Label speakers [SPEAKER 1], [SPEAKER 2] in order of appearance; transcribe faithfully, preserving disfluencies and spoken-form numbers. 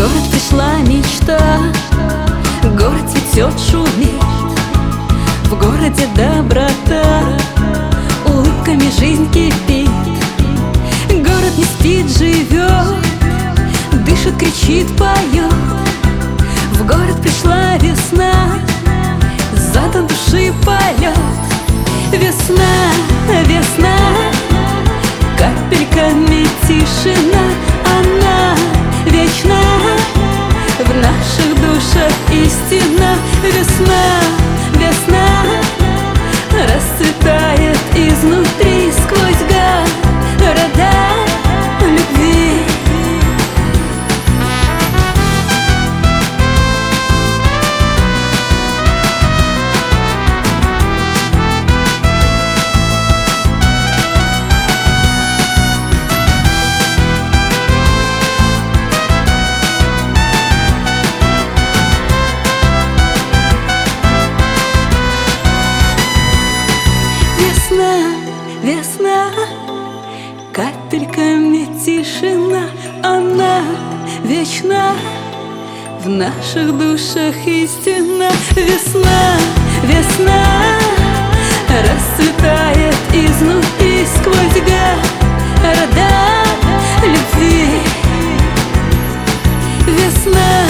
[SPEAKER 1] город пришла мечта, город цветет, шумит, в городе доброта, улыбками жизнь кипит. Город не спит, живет, дышит, кричит, поет. В город пришла весна, задан души полет. Весна, весна, капельками тишина, она вечна, в наших душах истина. Весна, весна, расцветает изнутри сквозь города любви. Весна, капельками тишина, она вечна, в наших душах истина. Весна, весна, расцветает изнутри сквозь города любви. Весна.